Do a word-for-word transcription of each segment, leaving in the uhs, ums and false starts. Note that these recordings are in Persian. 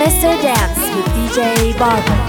Mister Dance with دی جی Barber.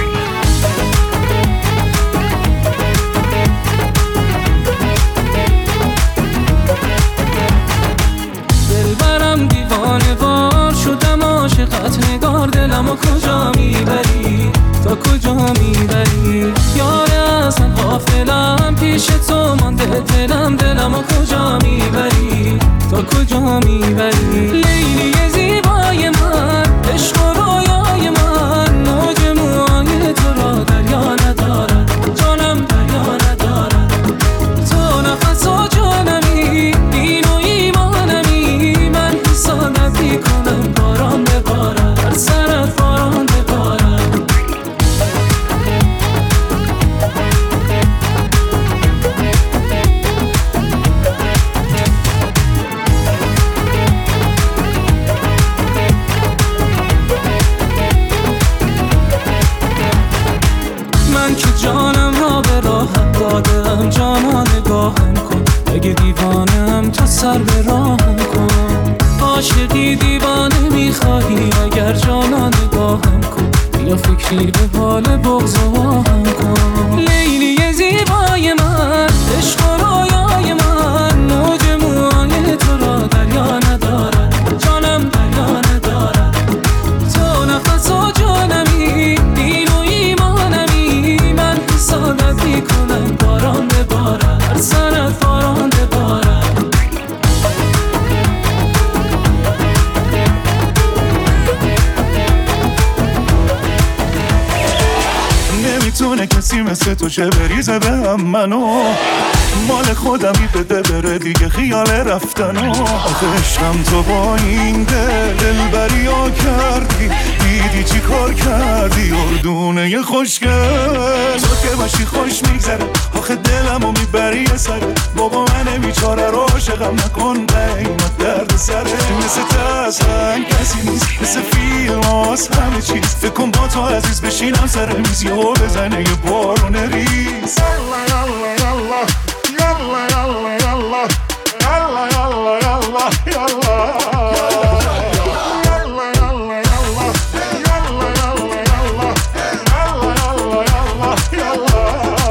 دلبرم دیوانه وار شدم عاشقت نگار دلمو کجا میبری تا کجا میبری یاره اصلا غافلم پیش تو مانده دلم دلمو کجا میبری تا کجا میبری لیلی زیبای من عشق و رویای من موج موهای تو را دریا ندارد جانم دریا ندارد تو نفس و جانمی دین و ایمانمی من حسادت میکنم باران ببارد هر سرت باران ببارد من که جانم را به راحت دادم جانا نگاهم کن اگه دیوانم تو سر به راهم کن عاشقی دیوانه میخواهی اگر جانا نگاهم کن یا فکری به حال بغض و آهم کن لیلی زیبای من عشق و رویای من موج موهای تو را دریا ندارد جانم دریا ندارد تو نفس و جانمی دین و ایمانمی من حسادت میکنم باران ببارد هر سرت باران ببارد نمیتونه کسی مثل تو چه بریزه به هم منو مال خودمی بده بره دیگه خیال رفتنو آخه عشقم تو با این دل دلبری ها کردی دیدی چی کار کردی اردونه خوشگل تو که باشی خوش میگذره آخه دلمو میبری یه سره بابا من بیچاره رو عاشقم نکن قیمت درد سره مثل تسخن کسی نیست مثل فیلم هاست همه چیز فکر کن با تو عزیز بشینم سر میزی و بزنه یه بارون ریز Yalla yalla yalla yalla yalla yalla yalla yalla yalla yalla yalla yalla yalla yalla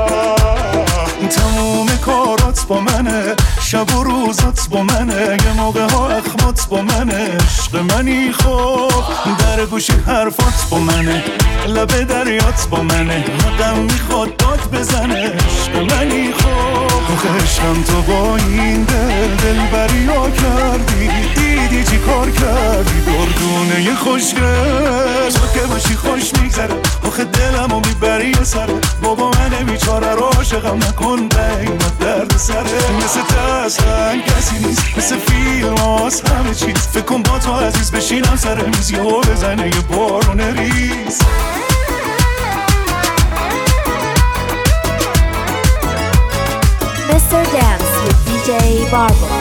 تموم کارات با منه شب و روزات با منه یه موقع ها اخمات با منه عشق منی خوب در گوشی حرفات با منه لب دریات با منه حقم میخواد داد بزنه عشق منی خوب آخه عشقم تو با این دل دلبری ها کردی دیدی چی کار کردی دردونه یه خوشگل تو که باشی خوش میگذره آخه دلمو میبری یه سره بابا من بیچاره رو عاشقم نکن قیمت درد سره مثل تسخن کسی نیست مثل فیلم هاست همه چیز فکر کن با تو عزیز بشینم سر میزی و بزنه یه بارون ریز Mister Dance with دی جی Barber.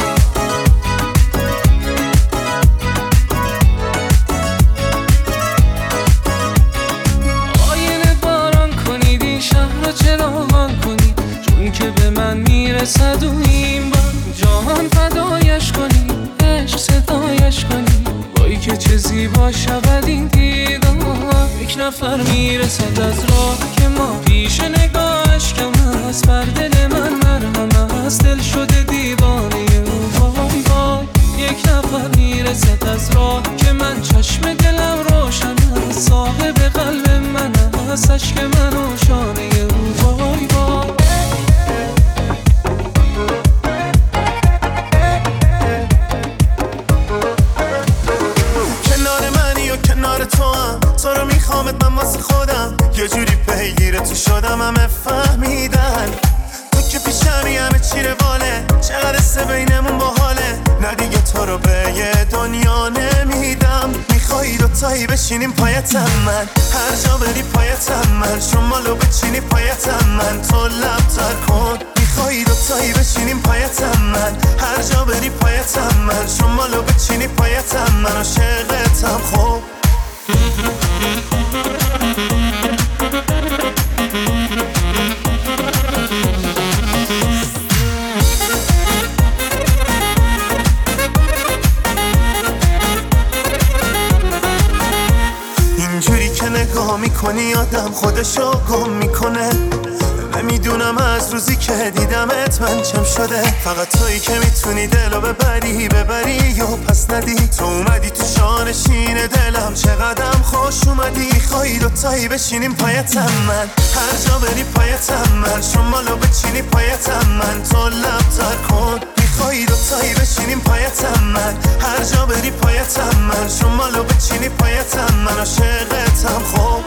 آینه باران کنید این شهر رو چراغان کنید چون که به من میرسد و این بار جهان فدایش کنید عشق صدایش کنید وای که چه زیبا شود این دیدار یک نفر میرسد از راه که ما پیش نگاهش کم است بر دل من مرهم است دل شده دیوانه او وای وای یک نفر میرسد از راه که من چشم دلم روشن است صاحب قلب من است عشق من و شانه او وای وای کنار منی و کنار تو هم تو رو میخوامت من واسه خودم یه جوری پیگیر تو شدم همه فهمیدن تو که پیشمی همه چی رواله چقدر سه بینمون باحاله نه دیگه تو رو به یه دنیا نمیدم میخوایی دوتایی بشینیم پایتم من هر جا بری پایتم من شمالو بچینی پایتم من تو لب تر کن میخوایی دوتایی بشینیم پایتم من هر جا بری پایتم من شمالو بچینی پایتم من عاشقتم خوب میکنی آدم خودشو گم میکنه. نمیدونم از روزی که دیدمت من چم شده. فقط تویی که میتونی دلو ببری ببری و پس ندی. تو اومدی تو شانشین دلم چقدرم خوش اومدی. خواهی دوتایی بشینیم پایتم من، هر جا بری پایتم من. شمالو بچینی پایتم من، تو لب تر کن. میخوایی دوتایی بشینیم پایتم من، هر جا بری پایتم من. شمالو بچینی پایتم من، عاشقتم خوب.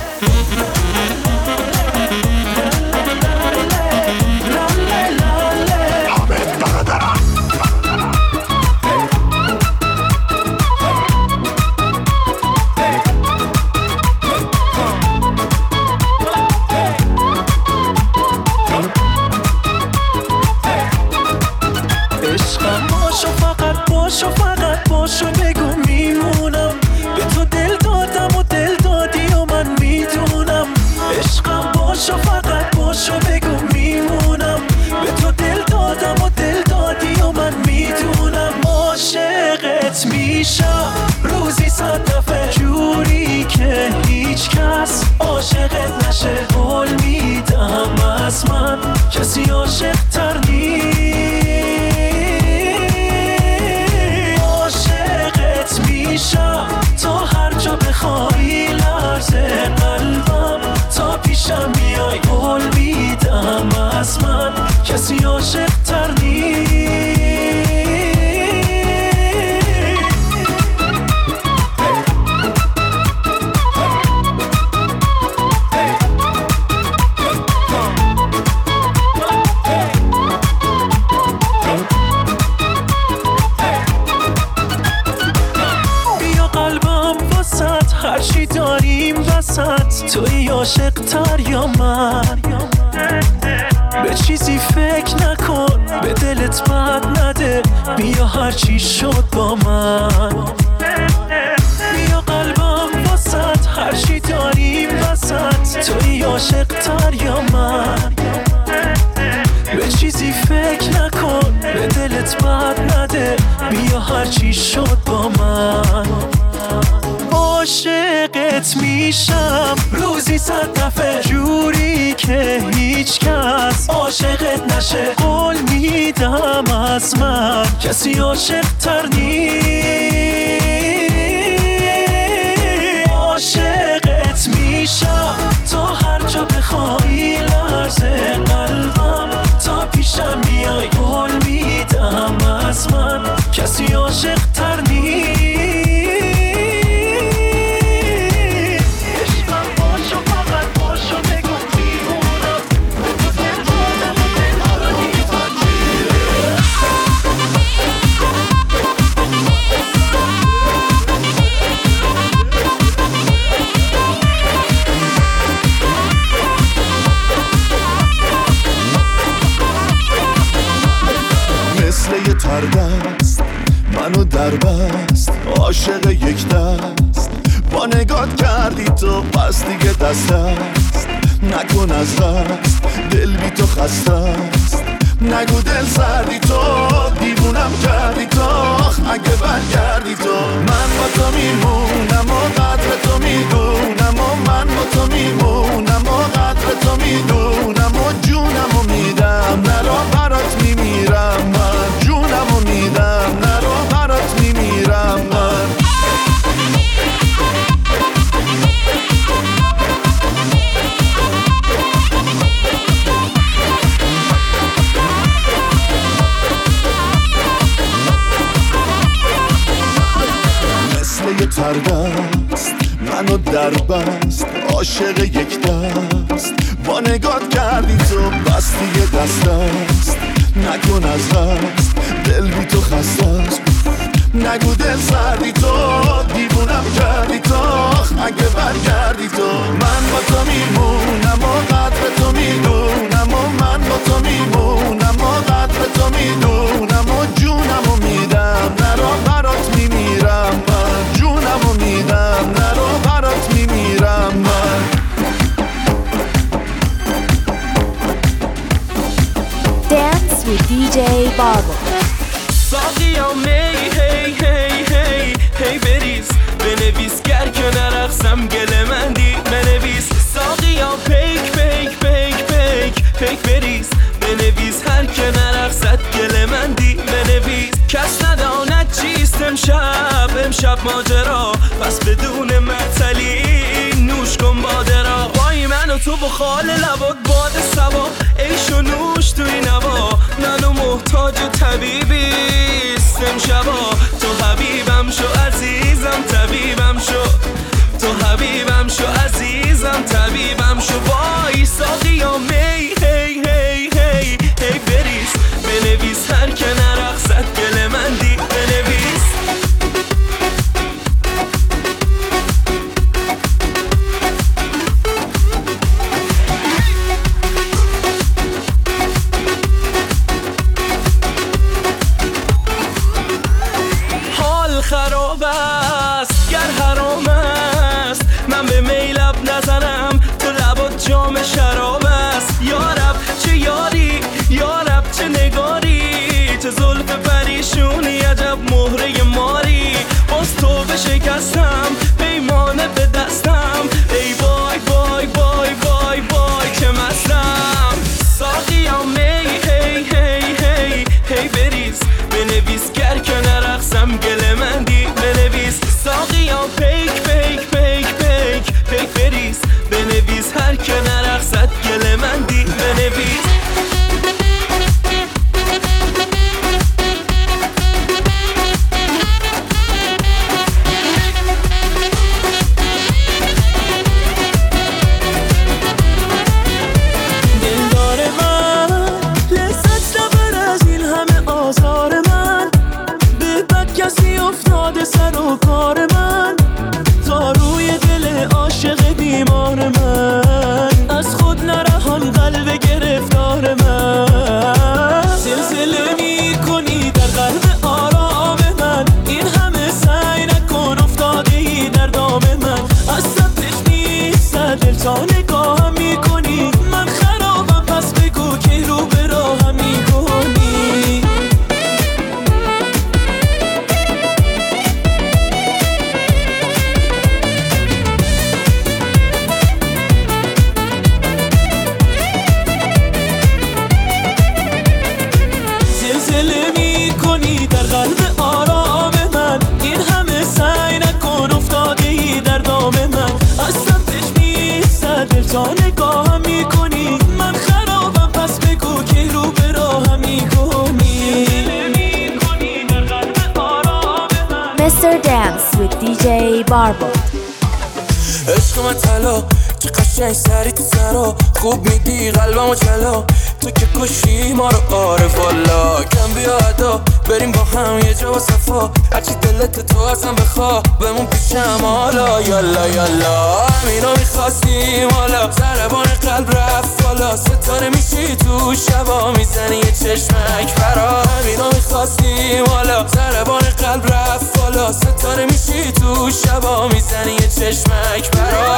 عشقم باشو فقط باشو فقط باشو بگو میمونم. به تو دل دادم و دل دادی و من میدونم. عشقم باشو فقط باشو بگو میمونم. به تو دل دادم و دل دادی و من میدونم. عاشقت میشم روزی صد دفعه، جوری که هیچ کس عاشقت نشه. قول میدم از من کسی عاشق تر نیست. عاشقت میشم تا هر جا بخوای، لرزه قلبم تا پیشم میای. قول میدم از من کسی عاشق تر نیست. هرچی داریم وسط، توی عاشق تر یا من. به چیزی فکر نکن، به دلت بد نده. بیا هرچی شد با من. بیا قلبم وسط، هرچی داریم وسط، توی عاشق تر یا من. به چیزی فکر نکن، به دلت بد نده. بیا هرچی شد با من. عاشقت میشم روزی صد دفعه، جوری که هیچ کس عاشقت نشه. قول میدم از من کسی عاشق تر نیست. عاشقت میشم تا هر جا بخوای، لرزه قلبم تا پیشم میای. قول میدم از من کسی عاشق تر نیست. تردست منو در بست، عاشق یک دست. با نگات کردی تو پس دیگه دست است. نکن از دست دل بی تو خسته است. نگو دل سردی تو، دیوونم کردی تو. اگه برگردی تو، من با تو میمونم و قدر تو میدونم. و من با تو میمونم و قدر تو میدونم. و جونم و میدم نرو برات میمیرم. من جونم و میدم نرو برات میمیرم. من مثل یه تردست منو در بست، عاشق یک دست. با نگات کردی تو بس دیگه دست است. نکن از دست دل بی تو خسته است. نگو دل سردی تو، دیوونم کردی تو. اگه برگردی تو، من با تو میمونم و قدر تو میدونم. و من با تو میمونم و قدر تو میدونم. و جونم و میدم نرو برات میمیرم. من جونم و میدم نرو برات میمیرم. من Dance with دی جی Barbo. ساقی یا می هی هی هی هی بریز. بنویس گر که نرقصم گل من دی. بنویس پیک بریز بنویس هر که نرقصد گل من دی بنویس کس نداند چیست امشب امشب ماجرا پس بدون معطلی نوش کن باده را وای من و تو بخال لبات باد سوا عیش و نوش توی نوا منو محتاج طبیبیست امشبا تو حبیبم شو عزیزم طبیبم شو تو حبیبم شو عزیزم طبیبم شو وای ساقیا می هی هی هی هی بریز بنویس هر که نرقصد گل من دی بنویس حال خراب است گر حرام است من به میلب نزنم تو لبات جام شراب است یارب چه یاری یارب چه نگاری چه زلف پریشونی عجب مهره ماری باز تو بشکستم پیمانه به دستم ای وای وای وای وای وای که مستم ساقیا می هی هی هی هی بریز بنویس گر که نرقصم گل من دی بنویس ساقیا پیک پیک پیک پیک پیک بریز بنویس هر که نرقصد گل من دی بنویس دلدار من لذت نبر از این همه آزار من به بد کسی افتاده سر و کار من تا روی دل عاشق بیمار من از خود نرهان قلب گرفتار من زلزله می کنی در قلب آرام من این همه سعی نکن افتاده ای در دام من اصلا پیش نیست دل تا نگاهم می کنی من خرابم پس بگو که رو به راهم می کنی زلزله می کنی در قلب آرام من این همه سعی نکن افتاده ای در دام من اصلا پیش نیست دل تا نگاهم می کنی من خرابم پس بگو که رو به راهم می کنی Mister Dance with دی جی Barbo. عشق من طلا چه قشنگ سری تو سرا خوب میدی قلبم و جلا تو که کشی ما رو آره والا کم بیا ادا بریم با هم یه جا و صفا هرچی دلت تو ازم بخوا بمون پیشم حالا یالا یالا همینا میخواستیم حالا ضربان قلب رفت بالا ستاره میشی تو شبا میزنی یه چشمک برا همینا میخواستیم حالا ضربان قلب رفت بالا ستاره میشی تو شبا میزنی یه چشمک برا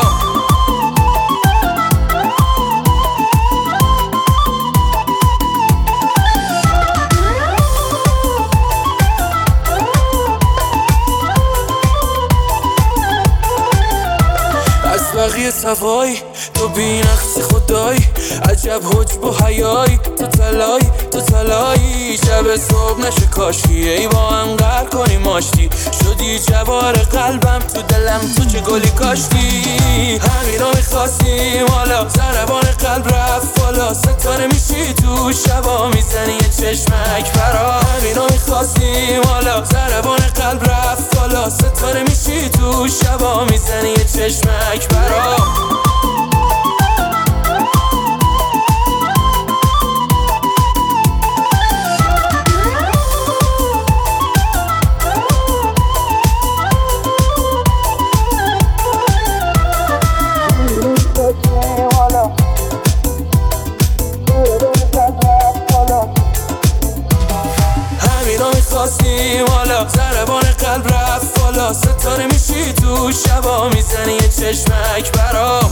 بقیه صفایی تو بی نقص خدایی عجب حجب و حیایی تو تلایی تو تلایی شب صبح نشه کاشی ای با هم قهر کنی ماشتی شدی جوار قلبم تو دلم تو چه گلی کاشتی همینا میخواستیم حالا ضربان قلب رفت بالا ستاره میشی تو شبا میزنی یه چشمک برا همینا میخواستیم حالا ضربان قلب رفت بالا ستاره میشی تو شبا میزنی یه چشمک برا همینا میخواستیم حالا ضربان قلب رفت بالا ستاره میشی تو شبا میزنی یه چشمک برام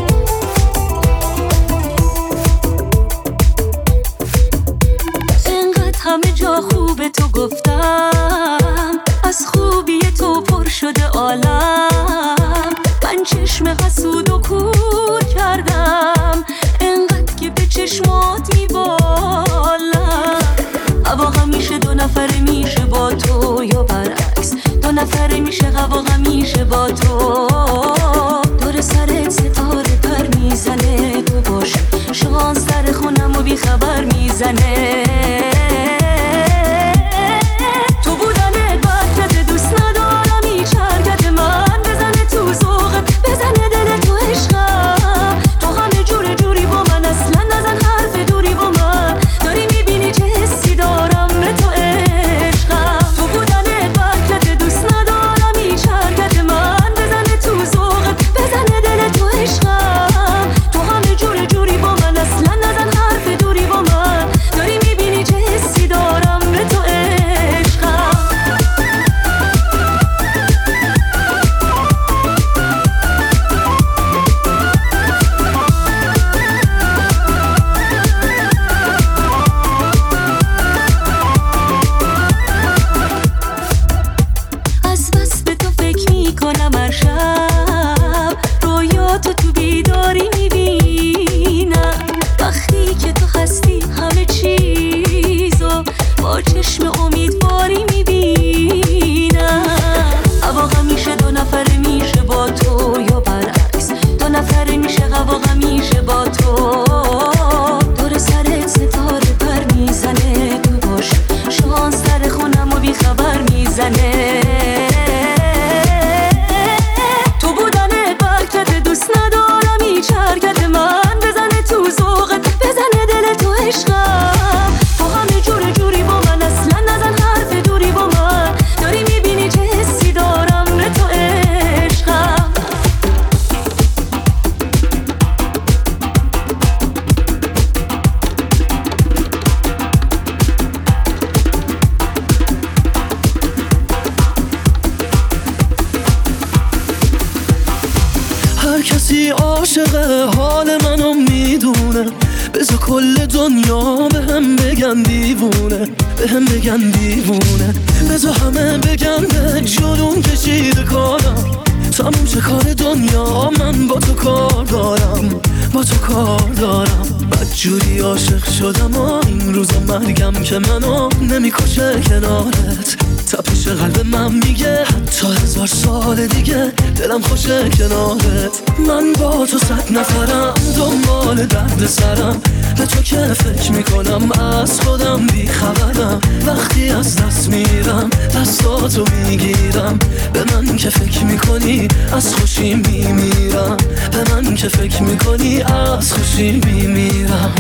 انقدر شده عالم. من چشم حسود و کور کردم انقدر که به چشمات میبالم. هوا همیشه دو نفره میشه با تو یا برعکس، دو نفره میشه هوا همیشه با تو. دور سرت ستاره پر میزنه، تو باش شانس در خونم و بی خبر میزنه. تو بودنت برکت دوست ندارم، هیچ حرکت من بزنه تو ذوقت، بزنه دل تو عشقم. تو همه جور جوری با من، اصلا نزن حرف دوری با من. داری میبینی چه حسی دارم به تو عشقم. تو بودنت برکت دوست ندارم، هیچ حرکت من بزنه تو ذوقت، بزنه دل تو عشقم. تو همه جور جوری با من، اصلا نزن حرف دوری با من. داری میبینی چه حسی دارم به تو عشقم. از بس به تو فکر میکنم هر شب، رویاتو تو بیداری میبینم. وقتی که تو هستی همه چیزو با چشم امیدواری میبینم. هوا همیشه دو نفره میشه با تو یا برعکس، دو نفره میشه هوا همیشه با تو. دور سرت ستاره پر میزنه، تو باش شانس در خونم و بی خبر میزنه. تو بودنت برکت دوست ندارم، هیچ حرکت من بزنه تو ذوقت، بزنه دل تو عشقم. تو همه جور جوری با من، اصلا نزن حرف دوری با من. داری میبینی چه حسی دارم به تو عشقم. هر کسی عاشق حال منو میدونه، بذار کل دنیا به هم بگن دیوونه، به هم بگن دیوونه. بذار همه بگن به جنون کشیده کارم، تموم شه کار دنیا، من با تو کار دارم، با تو کار دارم. بدجوری عاشق شدم و این روزا مرگم که منو نمیکشه کنارت. تپش قلب من میگه حتی هزار سال دیگه دلم خوشه کنارت. من با تو صد نفرم دنبال درد سرم، به تو که فکر میکنم از خودم بی خبرم. وقتی از دست میرم دستاتو میگیرم، به من که فکر میکنی از خوشی میمیرم، به من که فکر میکنی از خوشی میمیرم.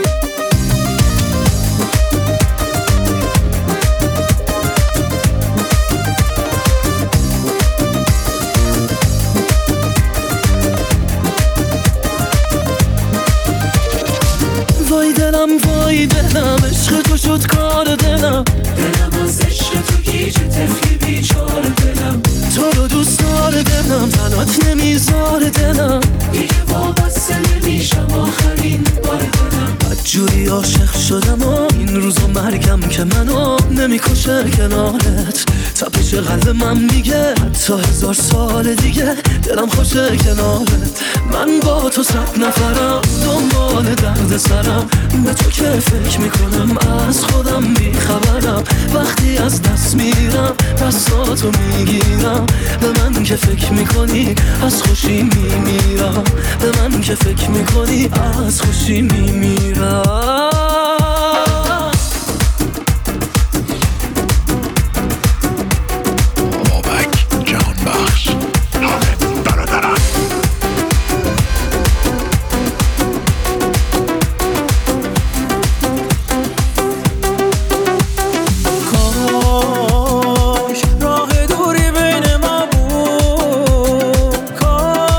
وای دلم وای دلم، عشق تو شد کار دلم. دلم از عشق تو گیج تفلی بیچار دلم. تو رو دوست دار دلم، تنات نمیذار دلم. دیگه وابسته نمیشم آخرین بار دلم. بدجوری عاشق شدم و این روزا مرگم که منو نمیکشه کنارت. تپش قلب من میگه حتی هزار سال دیگه دلم خوشه کنارت. من با تو صد نفرم دنبال درد سرم، به تو که فکر میکنم از خودم بی خبرم. وقتی از دست میرم دستاتو میگیرم، به من که فکر میکنی از خوشی میمیرم، به من که فکر میکنی از خوشی میمیرم.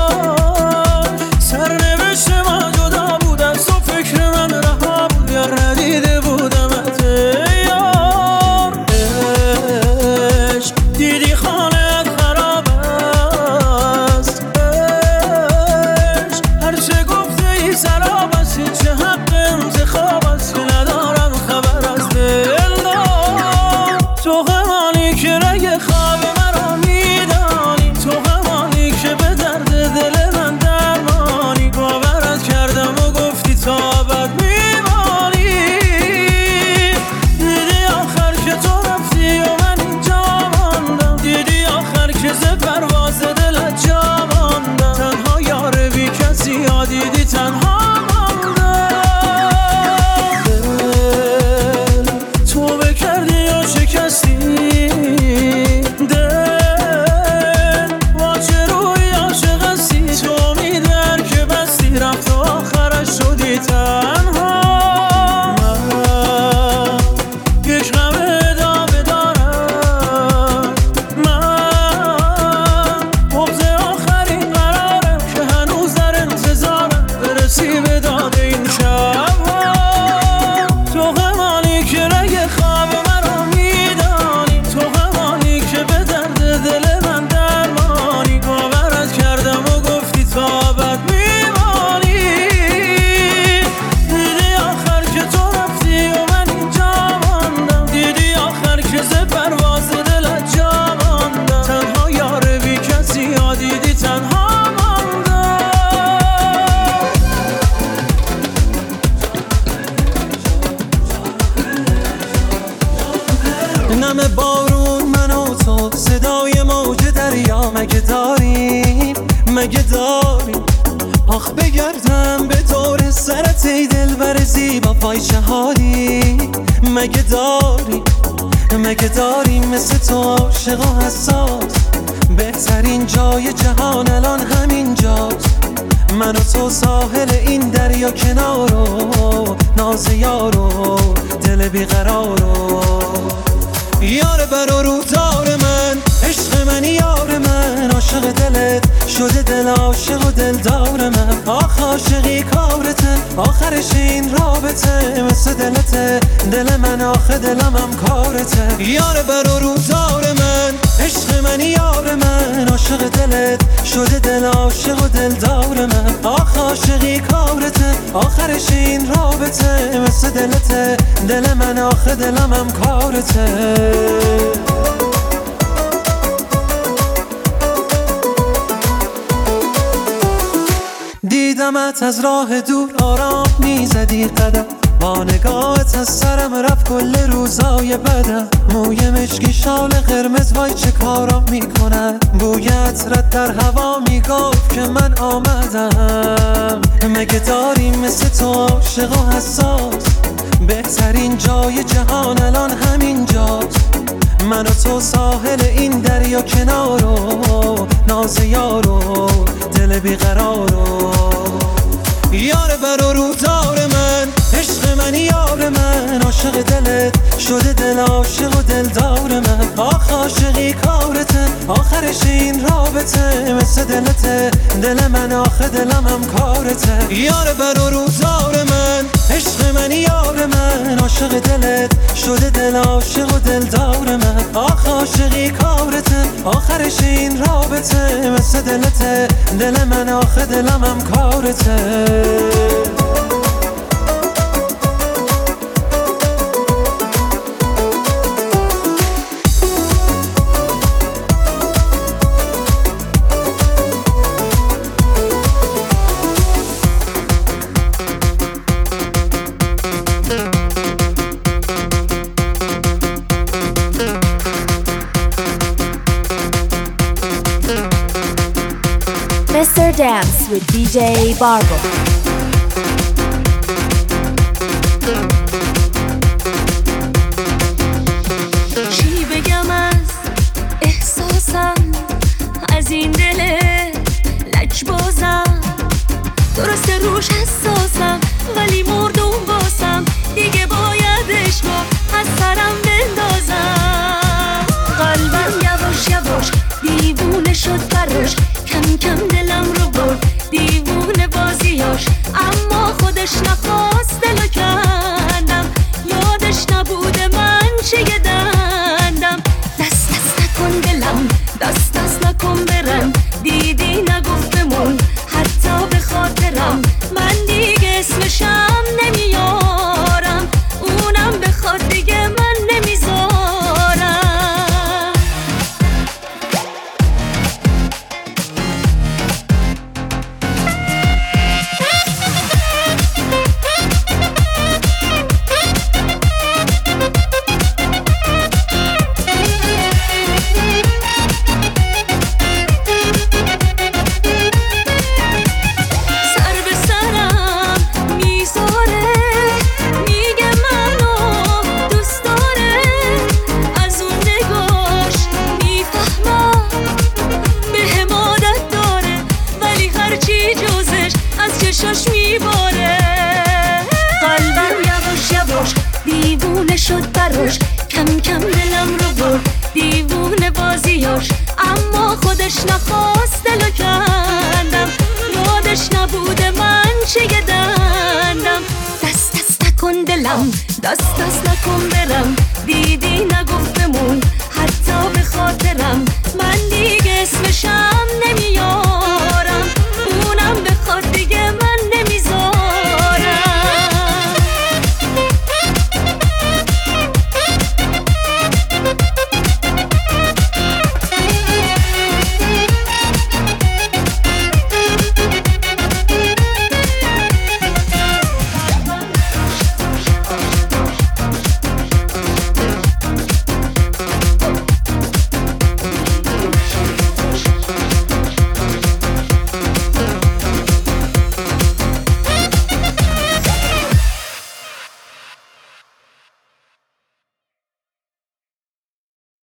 سرنوشت من جدا بود از تو، فکر من رها بود یا که ز پرواز دلت جا ماندم، تنها یار بی کسی ها دیدی تنها ماندم. دل تو بکردی یا شکستی، دل با چه روی عاشق هستی، تو امیدر که بستی رفت و آخرش شدی تنها. من یک غم ادامه دارم، من بغض آخرین قرارم که هنوز در انتظارم برسی به داد این شبها. تو غمانی که رگ خواب مرا میدانی، تو غمانی که به درد دل من درمانی، باورت کردم و گفتی تا ابد میمانی. دیدی آخر که تو رفتی و من اینجا ماندم، دیدی آخر که ز پرواز دلت جا ماندم، تنها یار بی کسی ها دیدی تنها ماندم. نم بارون من و تو، صدای موج دریا مگه داریم، مگه داریم. آخ بگردم به دور سرت ای دلبر زیبا پای چه حالی، مگه داریم، مگه داریم مثل تو عاشق و حساس. بهترین جای جهان الان همین جاست، من و تو ساحل این دریا کنارو، ناز یارو دل بیقرارو. یار بر و روزار من، عشق منی یار من، عاشق دلت شده دل عاشق و دلدار من. آخ عاشقی کارته، آخرش این رابطه مثل دلته، دل من آخه دلم هم کارته. یار بر و روزار من، عشق منی یار من، عاشق دلت شده دل عاشق و دلدار من. آخ عاشقی کارته، آخرش این رابطه مثل دلته، دل من آخه دلم هم کارته. دیدمت از راه دور آرام میزدی قدم، با نگاهت از سرم رفت کل روزای بدم. موی مشکی شال قرمز وای چه کارا میکند، بوی عطرت در هوا میگفت که من آمدم. مگه داریم مثل تو عاشق و حساس، بهترین جای جهان الان همین جاست، من و تو ساحل این دریا کنارو، ناز یارو دل بیقرارو. یار بر و روزار من، عشق منی یار من، عاشق دلت شده دل عاشق و دلدار من. آخ عاشقی کارته، آخرش این رابطه مثل دلته، دل من آخه دلم هم کارته. یار بر و روزار من، عشق منی یار من، عاشق دلت شده دل عاشق و دلدار من. آخ عاشقی کارته، آخرش این رابطه مثل دلته، دل من آخه دلم هم کارته. Mister Dance with D J Barbo. چی بگم از احساسم، از این دل لجبازم، درسته روش حساسم ولی مردم باسم، دیگه باید عشقا از سرم بندازم. قلبم یواش یواش دیوونه شد براش، کم کم دلم رو برد دیوونه بازیاش، اما خودش نخواست دلو کندم، یادش نبوده من چه دندم. دست دست نکن دلم، دست دست نکن برم، دیدی نگفتمون حتی به خاطرم، من دیگه اسمشم نمیارم، اونم بخواد دیگه من نمیذارم. نخواست دلو کندم، یادش نبوده من چه دندم. دست دست نکن دلم، دست دست نکن برم، دیدی